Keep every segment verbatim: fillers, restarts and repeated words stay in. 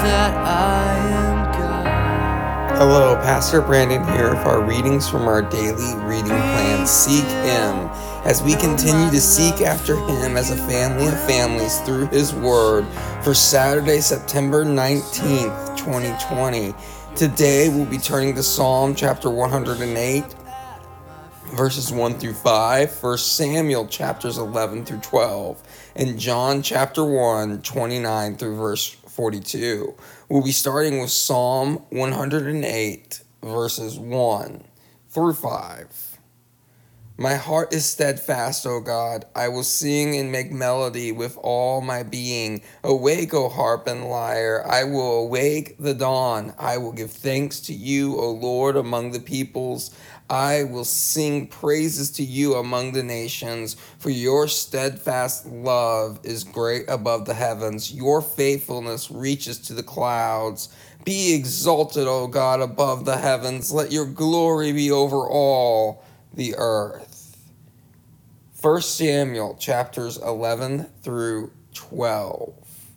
that I am God. Hello, Pastor Brandon here for our readings from our daily reading plan, Seek Him, as we continue to seek after Him as a family of families through His Word for Saturday, September nineteenth, twenty twenty. Today we'll be turning to Psalm chapter one hundred eight, verses one through five, First Samuel chapters eleven through twelve, and John chapter one, twenty-nine through verse forty-two. We'll be starting with Psalm one hundred eight, verses one through five. My heart is steadfast, O God. I will sing and make melody with all my being. Awake, O harp and lyre. I will awake the dawn. I will give thanks to you, O Lord, among the peoples. I will sing praises to you among the nations, for your steadfast love is great above the heavens. Your faithfulness reaches to the clouds. Be exalted, O God, above the heavens. Let your glory be over all the earth. First Samuel chapters eleven through twelve.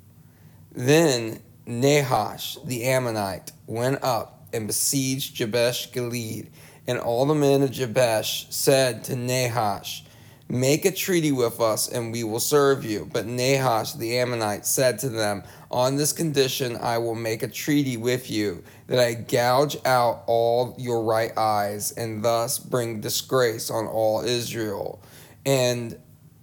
Then Nahash the Ammonite went up and besieged Jabesh Gilead, and all the men of Jabesh said to Nahash, make a treaty with us, and we will serve you. But Nahash the Ammonite said to them, on this condition I will make a treaty with you, that I gouge out all your right eyes, and thus bring disgrace on all Israel. And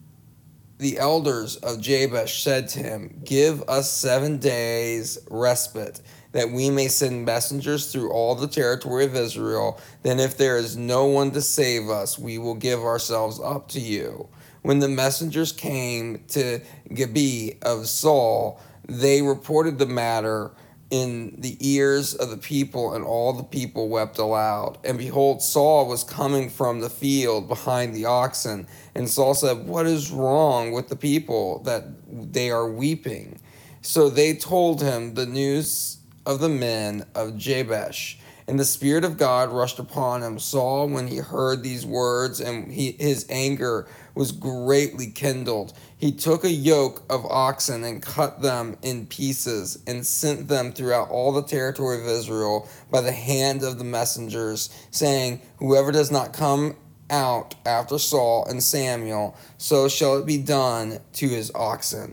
the elders of Jabesh said to him, give us seven days respite, that we may send messengers through all the territory of Israel. Then if there is no one to save us, we will give ourselves up to you. When the messengers came to Gibeah of Saul, they reported the matter in the ears of the people, and all the people wept aloud. And behold, Saul was coming from the field behind the oxen. And Saul said, what is wrong with the people that they are weeping? So they told him the news of the men of Jabesh. And the Spirit of God rushed upon him. Saul, when he heard these words, and he, his anger was greatly kindled, he took a yoke of oxen and cut them in pieces, and sent them throughout all the territory of Israel by the hand of the messengers, saying, whoever does not come out after Saul and Samuel, so shall it be done to his oxen.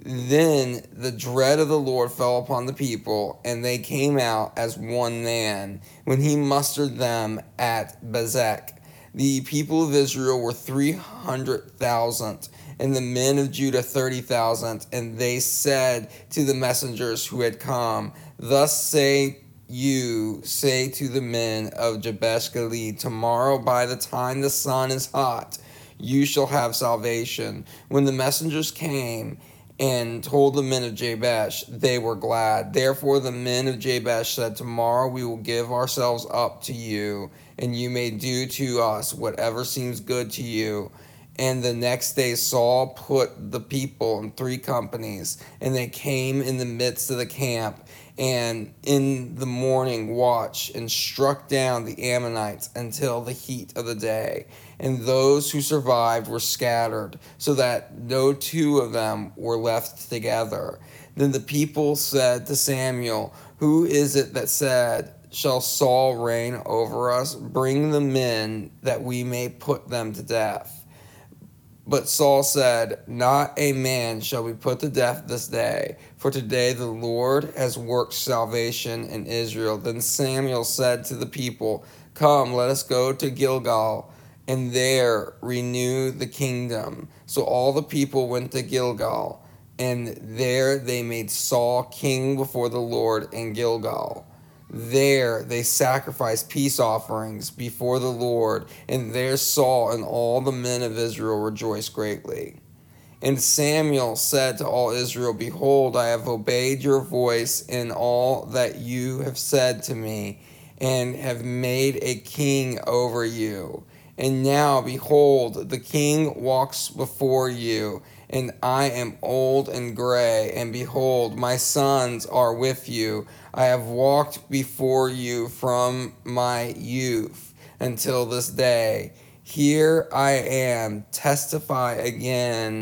Then the dread of the Lord fell upon the people, and they came out as one man, when he mustered them at Bezek. The people of Israel were three hundred thousand, and the men of Judah thirty thousand. And they said to the messengers who had come, thus say you, say to the men of Jabesh Gilead, tomorrow by the time the sun is hot, you shall have salvation. When the messengers came and told the men of Jabesh, they were glad. Therefore the men of Jabesh said, tomorrow we will give ourselves up to you, and you may do to us whatever seems good to you. And the next day Saul put the people in three companies, and they came in the midst of the camp, and in the morning watch, and struck down the Ammonites until the heat of the day. And those who survived were scattered, so that no two of them were left together. Then the people said to Samuel, who is it that said, shall Saul reign over us? Bring the men, that we may put them to death. But Saul said, not a man shall be put to death this day, for today the Lord has worked salvation in Israel. Then Samuel said to the people, come, let us go to Gilgal, and there renew the kingdom. So all the people went to Gilgal, and there they made Saul king before the Lord in Gilgal. There they sacrificed peace offerings before the Lord, and there Saul and all the men of Israel rejoiced greatly. And Samuel said to all Israel, behold, I have obeyed your voice in all that you have said to me, and have made a king over you. And now, behold, the king walks before you, and I am old and gray, and behold, my sons are with you. I have walked before you from my youth until this day. Here I am, testify again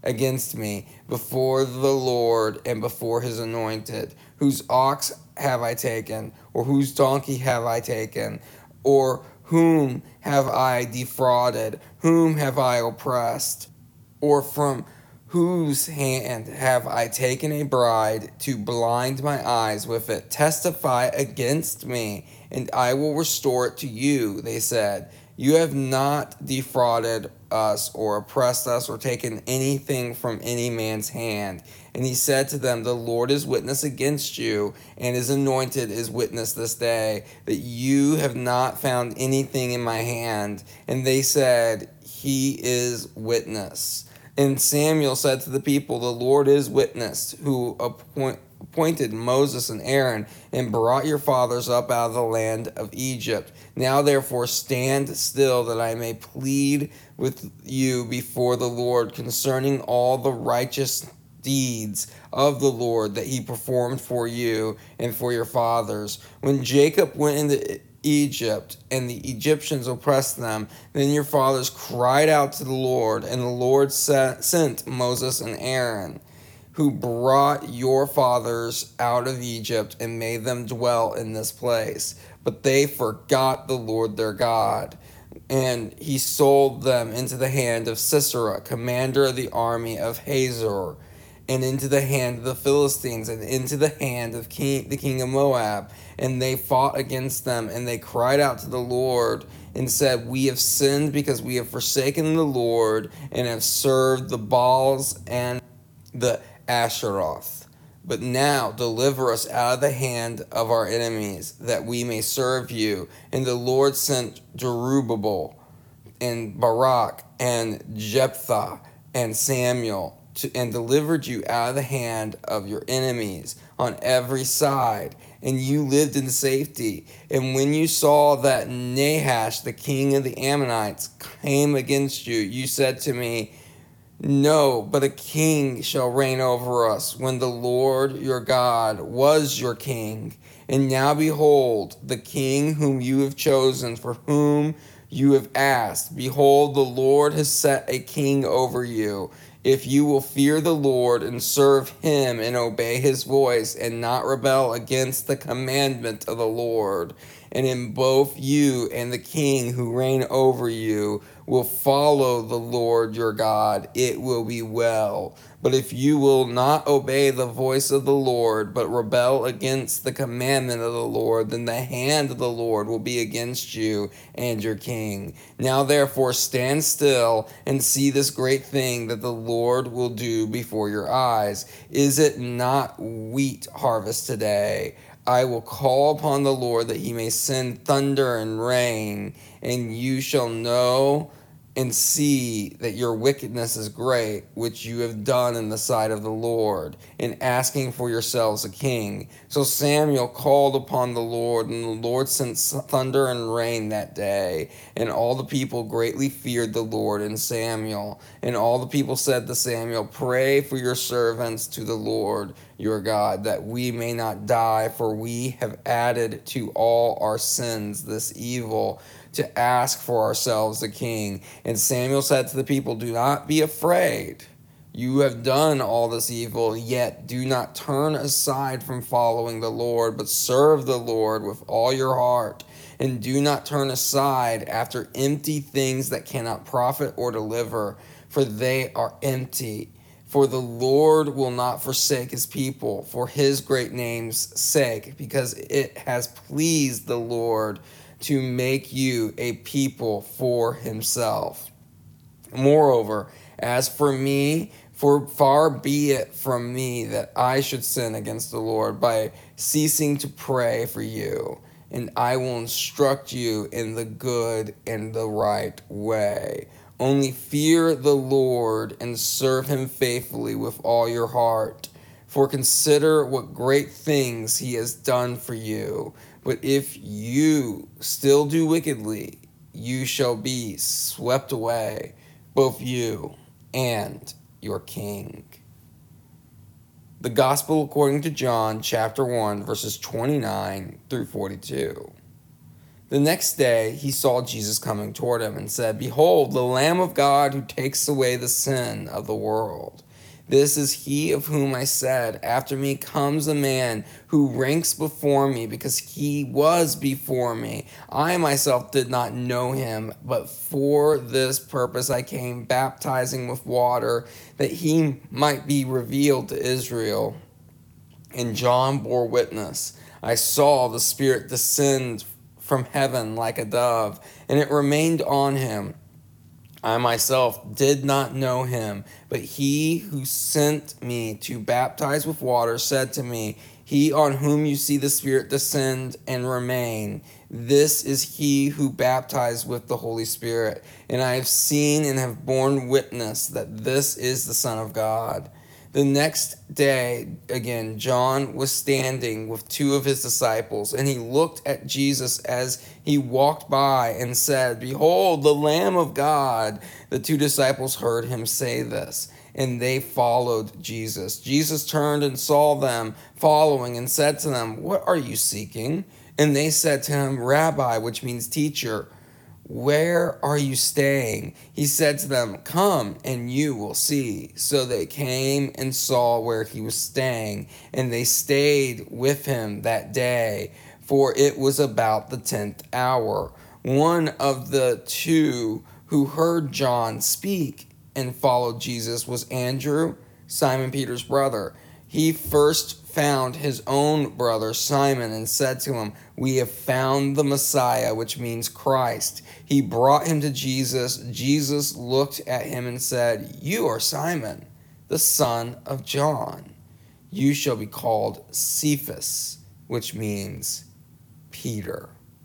against me before the Lord and before his anointed. Whose ox have I taken, or whose donkey have I taken, or whom have I defrauded? Whom have I oppressed? Or from whose hand have I taken a bride to blind my eyes with it? Testify against me, and I will restore it to you, they said. You have not defrauded us or oppressed us or taken anything from any man's hand. And he said to them, the Lord is witness against you, and his anointed is witness this day, that you have not found anything in my hand. And they said, he is witness. And Samuel said to the people, the Lord is witness, who appoint, appointed Moses and Aaron, and brought your fathers up out of the land of Egypt. Now therefore stand still, that I may plead with you before the Lord concerning all the righteous deeds of the Lord that he performed for you and for your fathers. When Jacob went into Egypt and the Egyptians oppressed them, then your fathers cried out to the Lord, and the Lord sent Moses and Aaron, who brought your fathers out of Egypt and made them dwell in this place. But they forgot the Lord their God, and he sold them into the hand of Sisera, commander of the army of Hazor, and into the hand of the Philistines, and into the hand of king, the king of Moab. And they fought against them, and they cried out to the Lord, and said, we have sinned because we have forsaken the Lord, and have served the Baals and the Asheroth. But now deliver us out of the hand of our enemies, that we may serve you. And the Lord sent Jerubbaal, and Barak, and Jephthah, and Samuel, To, and delivered you out of the hand of your enemies on every side, and you lived in safety. And when you saw that Nahash, the king of the Ammonites, came against you, you said to me, no, but a king shall reign over us, when the Lord your God was your king. And now behold, the king whom you have chosen, for whom you have asked, behold, the Lord has set a king over you. If you will fear the Lord and serve him and obey his voice and not rebel against the commandment of the Lord, and in both you and the king who reign over you will follow the Lord your God, it will be well. But if you will not obey the voice of the Lord, but rebel against the commandment of the Lord, then the hand of the Lord will be against you and your king. Now therefore stand still and see this great thing that the Lord will do before your eyes. Is it not wheat harvest today? I will call upon the Lord that he may send thunder and rain, and you shall know and see that your wickedness is great, which you have done in the sight of the Lord, in asking for yourselves a king. So Samuel called upon the Lord, and the Lord sent thunder and rain that day. And all the people greatly feared the Lord and Samuel. And all the people said to Samuel, pray for your servants to the Lord your God, that we may not die, for we have added to all our sins this evil, to ask for ourselves a king. And Samuel said to the people, do not be afraid. You have done all this evil, yet do not turn aside from following the Lord, but serve the Lord with all your heart. And do not turn aside after empty things that cannot profit or deliver, for they are empty. For the Lord will not forsake his people for his great name's sake, because it has pleased the Lord to make you a people for himself. Moreover, as for me, for far be it from me that I should sin against the Lord by ceasing to pray for you, and I will instruct you in the good and the right way. Only fear the Lord and serve him faithfully with all your heart. For consider what great things he has done for you. But if you still do wickedly, you shall be swept away, both you and your king. The Gospel according to John, chapter one, verses twenty-nine through forty-two. The next day he saw Jesus coming toward him and said, "Behold, the Lamb of God who takes away the sin of the world. This is he of whom I said, after me comes a man who ranks before me because he was before me. I myself did not know him, but for this purpose I came, baptizing with water, that he might be revealed to Israel." And John bore witness. "I saw the Spirit descend from heaven like a dove, and it remained on him. I myself did not know him, but he who sent me to baptize with water said to me, 'He on whom you see the Spirit descend and remain, this is he who baptized with the Holy Spirit. And I have seen and have borne witness that this is the Son of God.'" The next day, again, John was standing with two of his disciples, and he looked at Jesus as he walked by and said, "Behold, the Lamb of God." The two disciples heard him say this, and they followed Jesus. Jesus turned and saw them following and said to them, "What are you seeking?" And they said to him, "Rabbi," which means teacher, "where are you staying?" He said to them, "Come and you will see." So they came and saw where he was staying, and they stayed with him that day, for it was about the tenth hour. One of the two who heard John speak and followed Jesus was Andrew, Simon Peter's brother. He first found his own brother Simon and said to him, "We have found the Messiah," which means Christ. He brought him to Jesus. Jesus looked at him and said, "You are Simon, the son of John. You shall be called Cephas," which means Peter.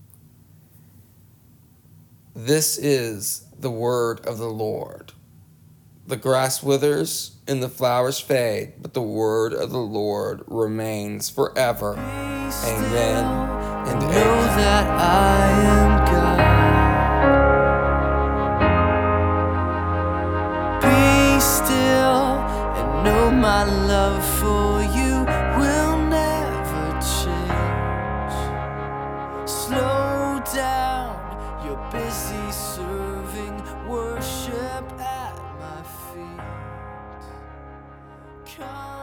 This is the word of the Lord. The grass withers and the flowers fade, but the word of the Lord remains forever. Amen and Know amen. that I am God. Be still and know my love for you will never change. Slow down, you're busy serving worship at my feet. Come